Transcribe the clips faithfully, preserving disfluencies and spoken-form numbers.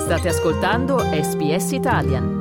State ascoltando S B S Italian.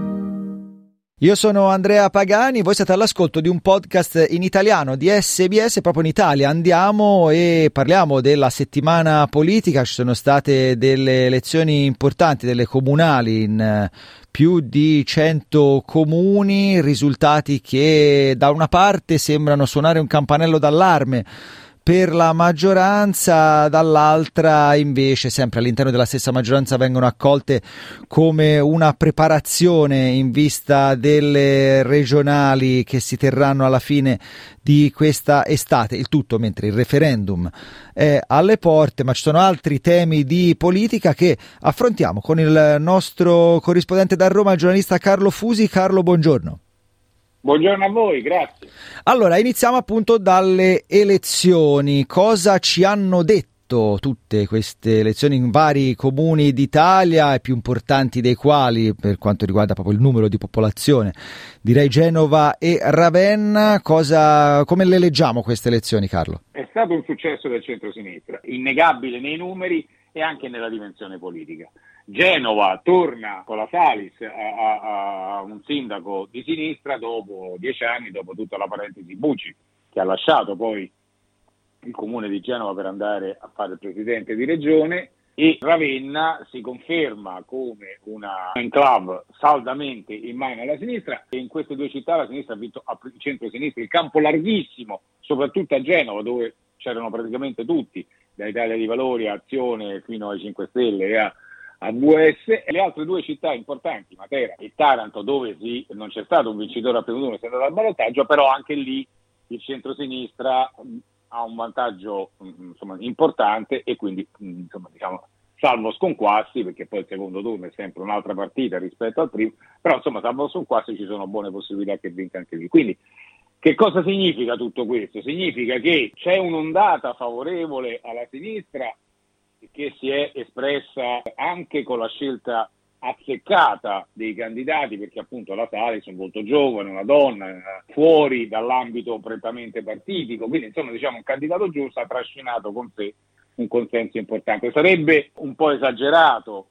Io sono Andrea Pagani, voi siete all'ascolto di un podcast in italiano di S B S proprio in Italia. Andiamo e parliamo della settimana politica. Ci sono state delle elezioni importanti, delle comunali in più di cento comuni, risultati che da una parte sembrano suonare un campanello d'allarme per la maggioranza, dall'altra invece sempre all'interno della stessa maggioranza vengono accolte come una preparazione in vista delle regionali che si terranno alla fine di questa estate, il tutto mentre il referendum è alle porte. Ma ci sono altri temi di politica che affrontiamo con il nostro corrispondente da Roma, il giornalista Carlo Fusi. Carlo, buongiorno. Buongiorno a voi, grazie. Allora, iniziamo appunto dalle elezioni. Cosa ci hanno detto tutte queste elezioni in vari comuni d'Italia, i più importanti dei quali, per quanto riguarda proprio il numero di popolazione, direi Genova e Ravenna? Cosa, come le leggiamo queste elezioni, Carlo? È stato un successo del centro-sinistra, innegabile nei numeri e anche nella dimensione politica. Genova torna con la Salis a, a, a un sindaco di sinistra dopo dieci anni, dopo tutta la parentesi Bucci, che ha lasciato poi il comune di Genova per andare a fare il presidente di regione, e Ravenna si conferma come una enclave saldamente in mano alla sinistra, e in queste due città la sinistra ha vinto il centro-sinistra, il campo larghissimo, soprattutto a Genova dove c'erano praticamente tutti, da Italia dei Valori a Azione fino ai cinque Stelle e a a V S, e le altre due città importanti, Matera e Taranto, dove sì, non c'è stato un vincitore assoluto, non è stato al ballottaggio, però anche lì il centro-sinistra ha un vantaggio insomma importante, e quindi insomma diciamo salvo sconquassi, perché poi il secondo turno è sempre un'altra partita rispetto al primo, però insomma salvo sconquassi ci sono buone possibilità che vinca anche lì. Quindi che cosa significa tutto questo? Significa che c'è un'ondata favorevole alla sinistra che si è espressa anche con la scelta azzeccata dei candidati, perché appunto la Salis è molto giovane, una donna, fuori dall'ambito prettamente partitico, quindi insomma diciamo un candidato giusto ha trascinato con sé un consenso importante. Sarebbe un po' esagerato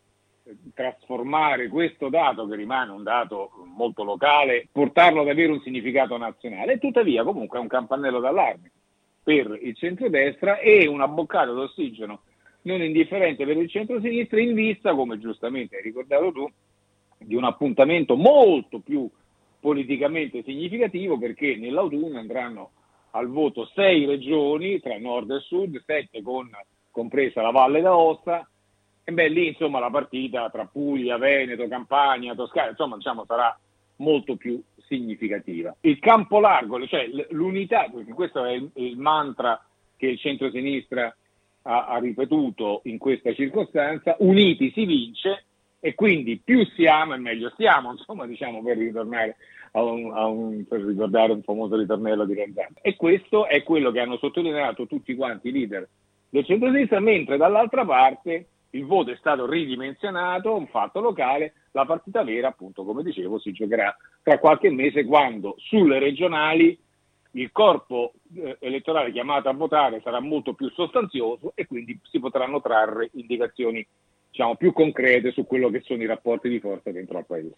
trasformare questo dato, che rimane un dato molto locale, portarlo ad avere un significato nazionale, e tuttavia comunque è un campanello d'allarme per il centrodestra e una boccata d'ossigeno non indifferente per il centro-sinistra, in vista, come giustamente hai ricordato tu, di un appuntamento molto più politicamente significativo, perché nell'autunno andranno al voto sei regioni tra nord e sud, sette con compresa la Valle d'Aosta, e beh lì insomma la partita tra Puglia, Veneto, Campania, Toscana, insomma diciamo sarà molto più significativa. Il campo largo, cioè l'unità, perché questo è il, il mantra che il centro-sinistra Ha, ha ripetuto in questa circostanza: uniti si vince, e quindi più siamo e meglio stiamo, insomma diciamo per ritornare a un, a un per ricordare un famoso ritornello di Renzano. E questo è quello che hanno sottolineato tutti quanti i leader del centro-sinistra, mentre dall'altra parte il voto è stato ridimensionato, un fatto locale. La partita vera, appunto come dicevo, si giocherà tra qualche mese, quando sulle regionali il corpo eh, elettorale chiamato a votare sarà molto più sostanzioso, e quindi si potranno trarre indicazioni diciamo più concrete su quello che sono i rapporti di forza dentro al paese.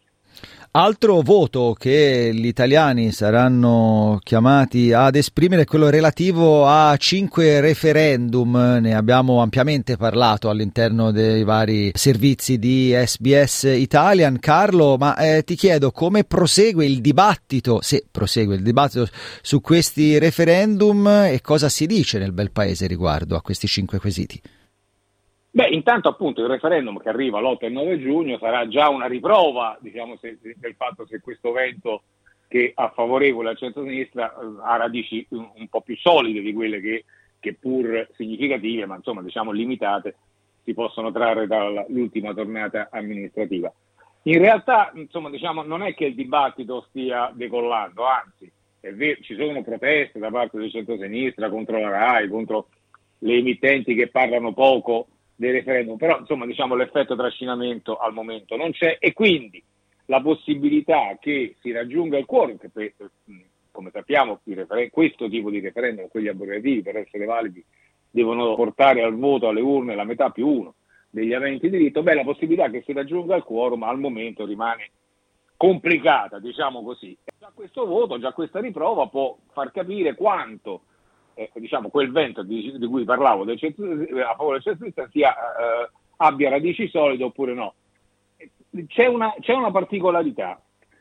Altro voto che gli italiani saranno chiamati ad esprimere è quello relativo a cinque referendum. Ne abbiamo ampiamente parlato all'interno dei vari servizi di S B S Italian. Carlo, ma eh, ti chiedo come prosegue il dibattito, se prosegue il dibattito su questi referendum, e cosa si dice nel bel paese riguardo a questi cinque quesiti. Beh, intanto appunto il referendum che arriva l'otto e nove giugno sarà già una riprova, diciamo, se, se, del fatto se questo vento che è favorevole al centro-sinistra eh, ha radici un, un po' più solide di quelle che, che pur significative, ma insomma diciamo limitate, si possono trarre dall'ultima tornata amministrativa. In realtà, insomma, diciamo, non è che il dibattito stia decollando, anzi, è vero, ci sono proteste da parte del centro-sinistra contro la RAI, contro le emittenti che parlano poco del referendum, però insomma diciamo l'effetto trascinamento al momento non c'è, e quindi la possibilità che si raggiunga il quorum, che per, come sappiamo i referen- questo tipo di referendum, quelli abrogativi, per essere validi devono portare al voto alle urne la metà più uno, degli aventi diritto, beh, la possibilità che si raggiunga il quorum al momento rimane complicata, diciamo così. Già questo voto, già questa riprova può far capire quanto eh, diciamo, quel vento di, di cui parlavo del centro, a favore del centro-sinistra sia, eh, abbia radici solide oppure no. C'è una, c'è una particolarità.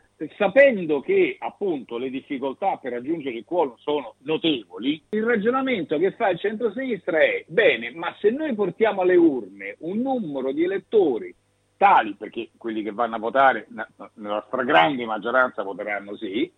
Sapendo che appunto le difficoltà per raggiungere il quorum sono notevoli, il ragionamento che fa il centro-sinistra è: bene, ma se noi portiamo alle urne un numero di elettori tali, perché quelli che vanno a votare nella stragrande maggioranza voteranno sì,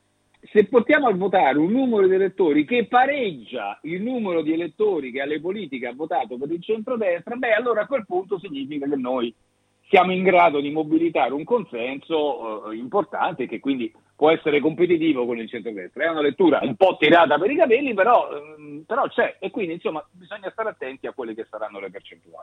se portiamo a votare un numero di elettori che pareggia il numero di elettori che alle politiche ha votato per il centrodestra, beh, allora a quel punto significa che noi siamo in grado di mobilitare un consenso eh, importante, che quindi può essere competitivo con il centrodestra. È una lettura un po' tirata per i capelli, però, ehm, però c'è, e quindi insomma bisogna stare attenti a quelle che saranno le percentuali.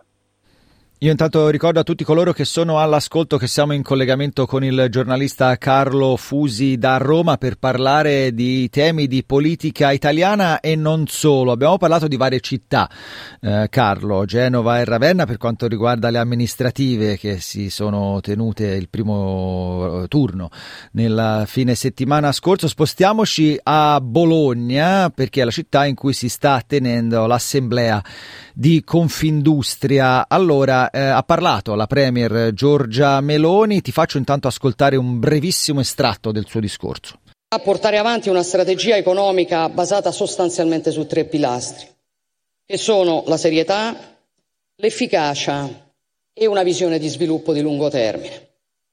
Io intanto ricordo a tutti coloro che sono all'ascolto che siamo in collegamento con il giornalista Carlo Fusi da Roma per parlare di temi di politica italiana e non solo. Abbiamo parlato di varie città, eh, Carlo, Genova e Ravenna, per quanto riguarda le amministrative che si sono tenute il primo turno nella fine settimana scorso. Spostiamoci a Bologna, perché è la città in cui si sta tenendo l'assemblea di Confindustria. Allora, Eh, ha parlato la premier Giorgia Meloni. Ti faccio intanto ascoltare un brevissimo estratto del suo discorso. A portare avanti una strategia economica basata sostanzialmente su tre pilastri, che sono la serietà, l'efficacia e una visione di sviluppo di lungo termine.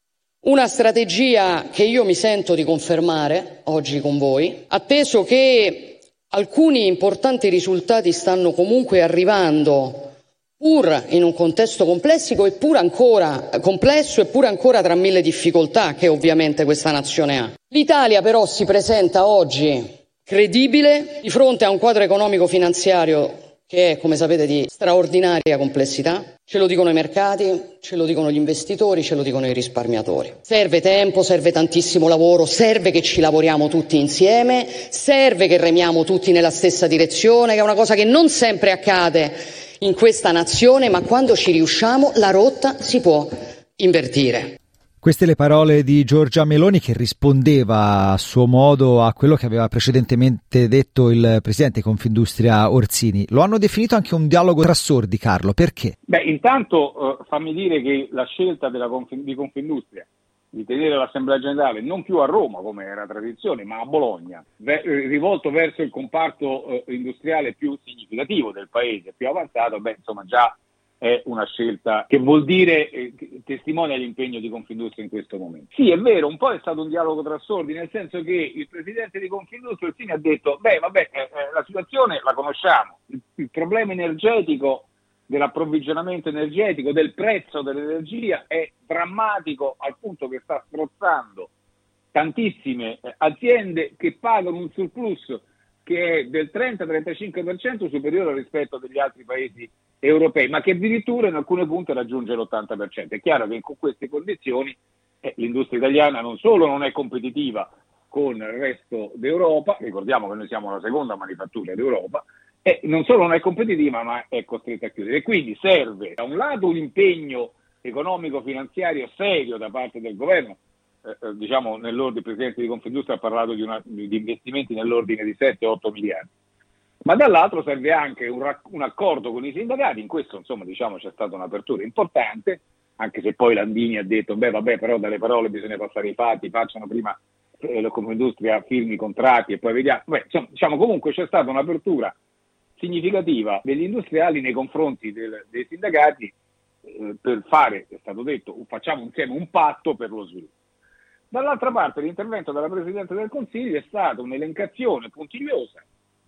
Una strategia che io mi sento di confermare oggi con voi, atteso che alcuni importanti risultati stanno comunque arrivando, pur in un contesto complesso, eppure ancora complesso, eppure ancora tra mille difficoltà che ovviamente questa nazione ha. L'Italia però si presenta oggi credibile di fronte a un quadro economico-finanziario che è, come sapete, di straordinaria complessità. Ce lo dicono i mercati, ce lo dicono gli investitori, ce lo dicono i risparmiatori. Serve tempo, serve tantissimo lavoro, serve che ci lavoriamo tutti insieme, serve che remiamo tutti nella stessa direzione, che è una cosa che non sempre accade in questa nazione, ma quando ci riusciamo la rotta si può invertire. Queste le parole di Giorgia Meloni, che rispondeva a suo modo a quello che aveva precedentemente detto il presidente di Confindustria Orsini. Lo hanno definito anche un dialogo tra sordi, Carlo. Perché? Beh, intanto eh, fammi dire che la scelta della Conf- di Confindustria di tenere l'Assemblea Generale non più a Roma, come era tradizione, ma a Bologna, ve- rivolto verso il comparto eh, industriale più significativo del paese, più avanzato, beh, insomma, già è una scelta che vuol dire, eh, che testimonia l'impegno di Confindustria in questo momento. Sì, è vero, un po' è stato un dialogo tra sordi, nel senso che il presidente di Confindustria Orsini ha detto: beh, vabbè, eh, la situazione la conosciamo, il, il problema energetico, dell'approvvigionamento energetico, del prezzo dell'energia è drammatico, al punto che sta strozzando tantissime eh, aziende che pagano un surplus che è del trenta trentacinque per cento superiore rispetto agli altri paesi europei, ma che addirittura in alcune punte raggiunge l'ottanta per cento. È chiaro che con queste condizioni eh, l'industria italiana non solo non è competitiva con il resto d'Europa, ricordiamo che noi siamo la seconda manifattura d'Europa, e non solo non è competitiva, ma è costretta a chiudere. E quindi serve da un lato un impegno economico-finanziario serio da parte del governo. Eh, diciamo, nell'ordine, il presidente di Confindustria ha parlato di, una, di investimenti nell'ordine di sette otto miliardi, ma dall'altro serve anche un, un accordo con i sindacati. In questo, insomma, diciamo, c'è stata un'apertura importante, anche se poi Landini ha detto: beh, vabbè, però dalle parole bisogna passare ai fatti, facciano prima eh, la Confindustria firmi i contratti e poi vediamo. Beh, insomma, diciamo, comunque c'è stata un'apertura significativa degli industriali nei confronti del, dei sindacati eh, per fare, è stato detto, facciamo insieme un patto per lo sviluppo. Dall'altra parte l'intervento della Presidente del Consiglio è stata un'elencazione puntigliosa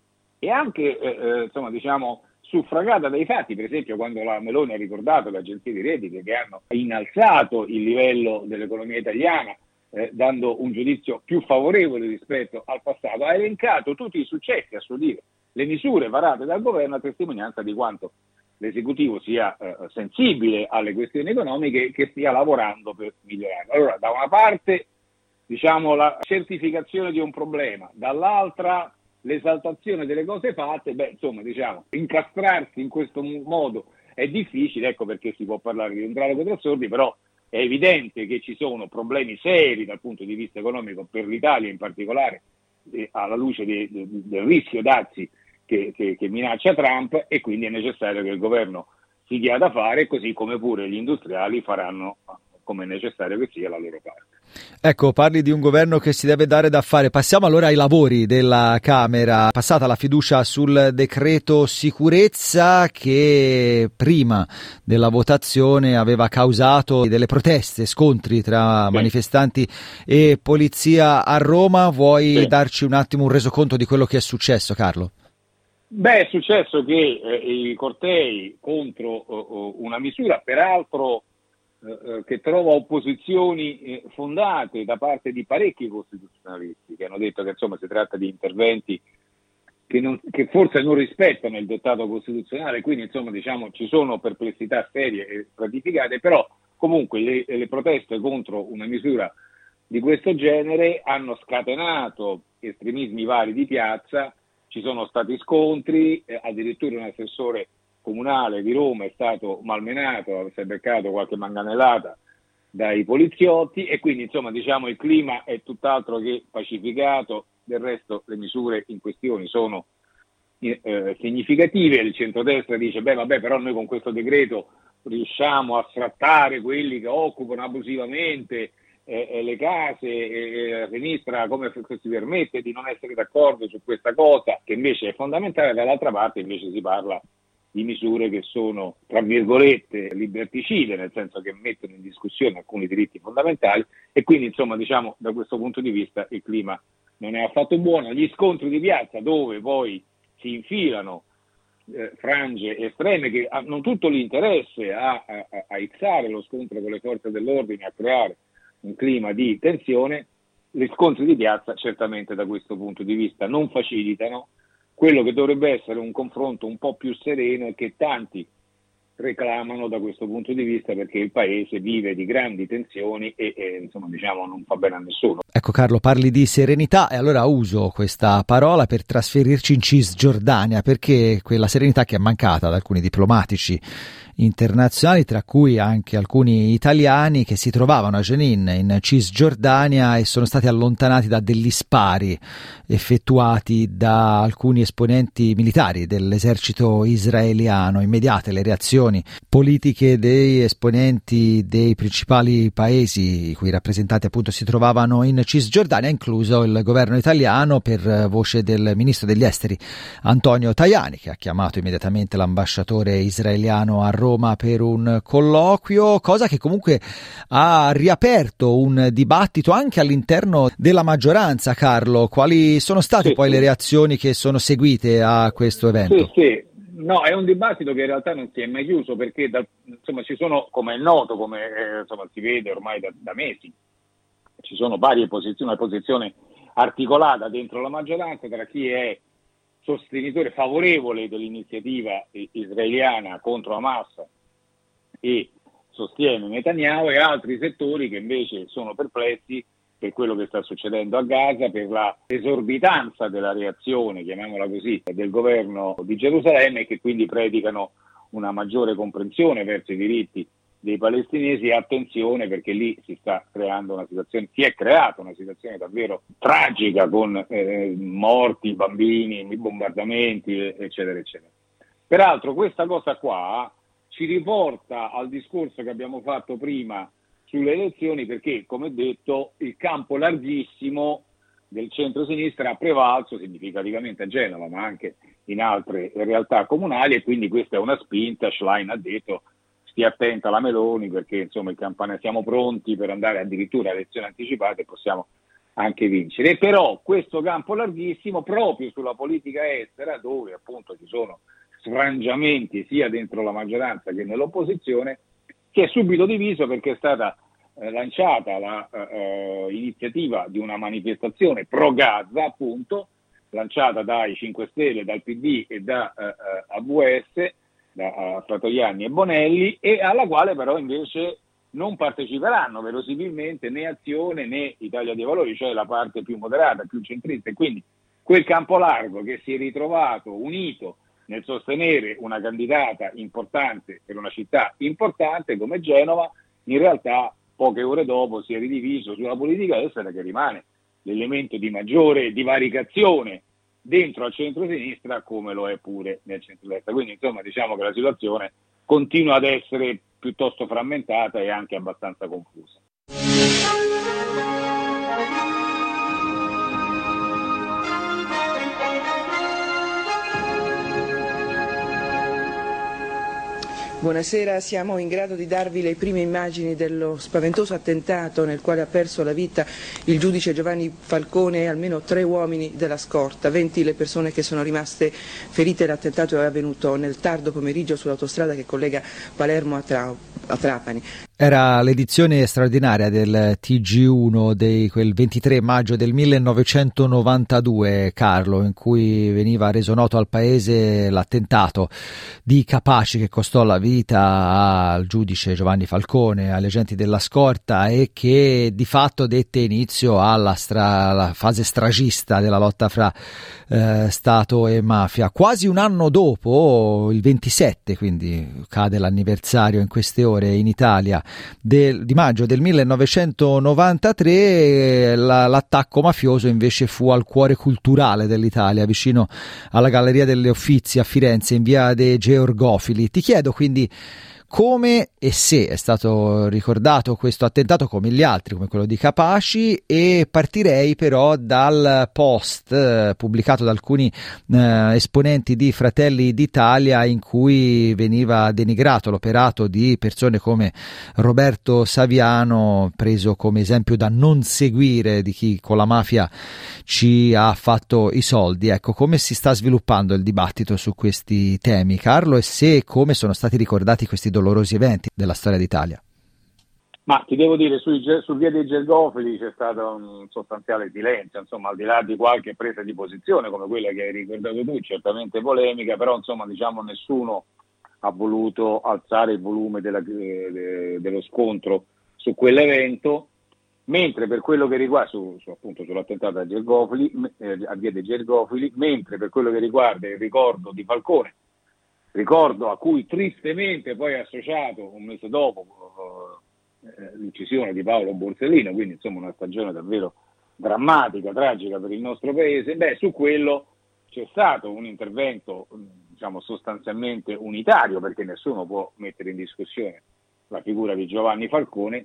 e anche eh, insomma, diciamo, suffragata dai fatti. Per esempio, quando la Meloni ha ricordato le agenzie di rating che hanno innalzato il livello dell'economia italiana, eh, dando un giudizio più favorevole rispetto al passato, ha elencato tutti i successi, a suo dire, le misure varate dal governo, a testimonianza di quanto l'esecutivo sia eh, sensibile alle questioni economiche e che stia lavorando per migliorarle. Allora, da una parte, diciamo, la certificazione di un problema, dall'altra l'esaltazione delle cose fatte. Beh, insomma, diciamo, incastrarsi in questo modo è difficile, ecco perché si può parlare di un dialogo tra sordi, però è evidente che ci sono problemi seri dal punto di vista economico per l'Italia in particolare, eh, alla luce de, de, del rischio dazi che, che, che minaccia Trump, e quindi è necessario che il governo si dia da fare, così come pure gli industriali faranno, come è necessario che sia, la loro parte. Ecco, parli di un governo che si deve dare da fare. Passiamo allora ai lavori della Camera. Passata la fiducia sul decreto sicurezza che prima della votazione aveva causato delle proteste, scontri tra sì. manifestanti e polizia a Roma. Vuoi sì. darci un attimo un resoconto di quello che è successo, Carlo? Beh, è successo che eh, i cortei contro uh, una misura, peraltro eh, che trova opposizioni eh, fondate da parte di parecchi costituzionalisti, che hanno detto che insomma si tratta di interventi che, non, che forse non rispettano il dettato costituzionale, quindi insomma diciamo ci sono perplessità serie e stratificate, però comunque le, le proteste contro una misura di questo genere hanno scatenato estremismi vari di piazza. Ci sono stati scontri, eh, addirittura un assessore comunale di Roma è stato malmenato, si è beccato qualche manganellata dai poliziotti, e quindi insomma diciamo il clima è tutt'altro che pacificato. Del resto le misure in questione sono eh, significative. Il centrodestra dice beh vabbè, però noi con questo decreto riusciamo a sfrattare quelli che occupano abusivamente Eh, le case, e la sinistra come si permette di non essere d'accordo su questa cosa che invece è fondamentale. Dall'altra parte invece si parla di misure che sono tra virgolette liberticide, nel senso che mettono in discussione alcuni diritti fondamentali, e quindi insomma diciamo da questo punto di vista il clima non è affatto buono. Gli scontri di piazza dove poi si infilano eh, frange estreme che hanno tutto l'interesse a, a, a aizzare lo scontro con le forze dell'ordine, a creare un clima di tensione. Gli scontri di piazza certamente da questo punto di vista non facilitano quello che dovrebbe essere un confronto un po' più sereno e che tanti reclamano da questo punto di vista, perché il paese vive di grandi tensioni e, e insomma diciamo non fa bene a nessuno. Ecco Carlo, parli di serenità e allora uso questa parola per trasferirci in Cisgiordania, perché quella serenità che è mancata ad alcuni diplomatici internazionali, tra cui anche alcuni italiani che si trovavano a Jenin in Cisgiordania e sono stati allontanati da degli spari effettuati da alcuni esponenti militari dell'esercito israeliano. Immediate le reazioni politiche dei esponenti dei principali paesi i cui rappresentanti appunto si trovavano in Cisgiordania, incluso il governo italiano per voce del ministro degli esteri Antonio Tajani, che ha chiamato immediatamente l'ambasciatore israeliano a Roma per un colloquio, cosa che comunque ha riaperto un dibattito anche all'interno della maggioranza. Carlo, quali sono state sì, poi sì. le reazioni che sono seguite a questo evento? Sì, sì. No, è un dibattito che in realtà non si è mai chiuso, perché da, insomma ci sono, come è noto, come eh, insomma si vede ormai da, da mesi, ci sono varie posizioni, una posizione articolata dentro la maggioranza tra chi è sostenitore favorevole dell'iniziativa israeliana contro Hamas e sostiene Netanyahu, e altri settori che invece sono perplessi per quello che sta succedendo a Gaza, per la esorbitanza della reazione, chiamiamola così, del governo di Gerusalemme, e che quindi predicano una maggiore comprensione verso i diritti dei palestinesi. E attenzione, perché lì si sta creando una situazione, si è creata una situazione davvero tragica, con eh, morti, bambini, bombardamenti, eccetera, eccetera. Peraltro questa cosa qua ci riporta al discorso che abbiamo fatto prima sulle elezioni, perché, come detto, il campo larghissimo del centro-sinistra ha prevalso significativamente a Genova, ma anche in altre realtà comunali, e quindi questa è una spinta. Schlein ha detto stia attenta alla Meloni, perché insomma il campanello, siamo pronti per andare addirittura a elezioni anticipate e possiamo anche vincere. Però questo campo larghissimo, proprio sulla politica estera, dove appunto ci sono sfrangiamenti sia dentro la maggioranza che nell'opposizione, si è subito diviso, perché è stata eh, lanciata la eh, iniziativa di una manifestazione pro Gaza, appunto, lanciata dai cinque Stelle, dal P D e da eh, A V S, da uh, Fratoianni e Bonelli, e alla quale però invece non parteciperanno verosimilmente né Azione né Italia dei Valori, cioè la parte più moderata, più centrista. E quindi quel campo largo che si è ritrovato unito nel sostenere una candidata importante per una città importante come Genova, in realtà poche ore dopo si è ridiviso sulla politica estera, che rimane l'elemento di maggiore divaricazione dentro al centro-sinistra, come lo è pure nel centro-destra. Quindi insomma diciamo che la situazione continua ad essere piuttosto frammentata e anche abbastanza confusa. Buonasera, siamo in grado di darvi le prime immagini dello spaventoso attentato nel quale ha perso la vita il giudice Giovanni Falcone e almeno tre uomini della scorta, venti le persone che sono rimaste ferite. L'attentato è avvenuto nel tardo pomeriggio sull'autostrada che collega Palermo a, Tra- a Trapani. Era l'edizione straordinaria del T G uno di quel ventitré maggio del millenovecentonovantadue, Carlo, in cui veniva reso noto al paese l'attentato di Capaci che costò la vita al giudice Giovanni Falcone, agli agenti della scorta, e che di fatto dette inizio alla, stra- alla fase stragista della lotta fra eh, Stato e mafia. Quasi un anno dopo, il ventisette, quindi cade l'anniversario in queste ore in Italia, Del, di maggio del millenovecentonovantatré, la, l'attacco mafioso invece fu al cuore culturale dell'Italia, vicino alla Galleria delle Uffizi a Firenze, in via dei Georgofili. Ti chiedo quindi come e se è stato ricordato questo attentato come gli altri, come quello di Capaci, e partirei però dal post eh, pubblicato da alcuni eh, esponenti di Fratelli d'Italia, in cui veniva denigrato l'operato di persone come Roberto Saviano, preso come esempio da non seguire di chi con la mafia ci ha fatto i soldi. Ecco, come si sta sviluppando il dibattito su questi temi, Carlo, e se come sono stati ricordati questi dolorosi eventi della storia d'Italia? Ma ti devo dire, sui, sul via dei Gergofili c'è stato un sostanziale silenzio, insomma, al di là di qualche presa di posizione come quella che hai ricordato tu, certamente polemica, però insomma diciamo nessuno ha voluto alzare il volume della, de, dello scontro su quell'evento, mentre per quello che riguarda su, su, appunto sull'attentato a Gergofili, eh, a via dei Gergofili, mentre per quello che riguarda il ricordo di Falcone, ricordo a cui tristemente poi è associato un mese dopo eh, l'uccisione di Paolo Borsellino, quindi insomma una stagione davvero drammatica, tragica per il nostro paese, beh, su quello c'è stato un intervento, diciamo, sostanzialmente unitario, perché nessuno può mettere in discussione la figura di Giovanni Falcone,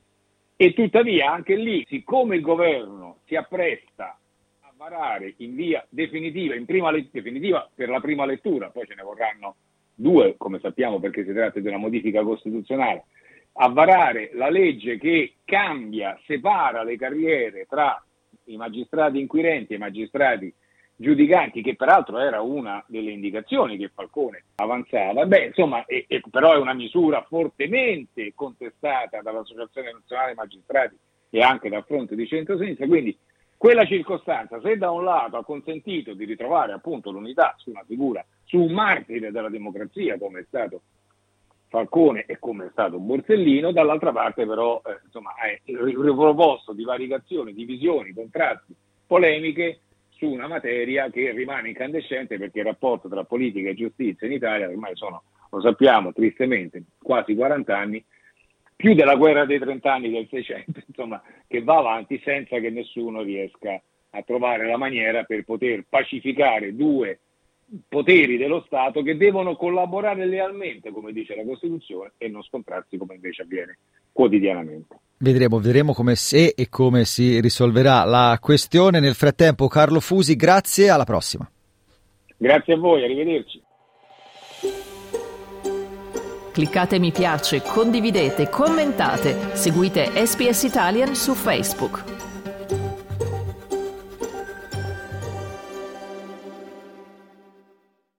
e tuttavia anche lì, siccome il governo si appresta a varare in via definitiva, in prima let- definitiva per la prima lettura, poi ce ne vorranno due, come sappiamo, perché si tratta di una modifica costituzionale, a varare la legge che cambia, separa le carriere tra i magistrati inquirenti e i magistrati giudicanti, che peraltro era una delle indicazioni che Falcone avanzava, beh, insomma, e, e, però è una misura fortemente contestata dall'Associazione Nazionale Magistrati e anche dal fronte di centrosinistra, quindi quella circostanza, se da un lato ha consentito di ritrovare appunto l'unità su una figura, su un martire della democrazia come è stato Falcone e come è stato Borsellino, dall'altra parte però eh, insomma è riproposto divaricazioni, divisioni, contrasti, polemiche su una materia che rimane incandescente, perché il rapporto tra politica e giustizia in Italia ormai sono, lo sappiamo tristemente, quasi quaranta anni, più della guerra dei trent'anni del Seicento, insomma, che va avanti senza che nessuno riesca a trovare la maniera per poter pacificare due poteri dello Stato che devono collaborare lealmente, come dice la Costituzione, e non scontrarsi come invece avviene quotidianamente. Vedremo, vedremo come se e come si risolverà la questione. Nel frattempo, Carlo Fusi, grazie, alla prossima. Grazie a voi, arrivederci. Cliccate mi piace, condividete, commentate, seguite S B S Italian su Facebook.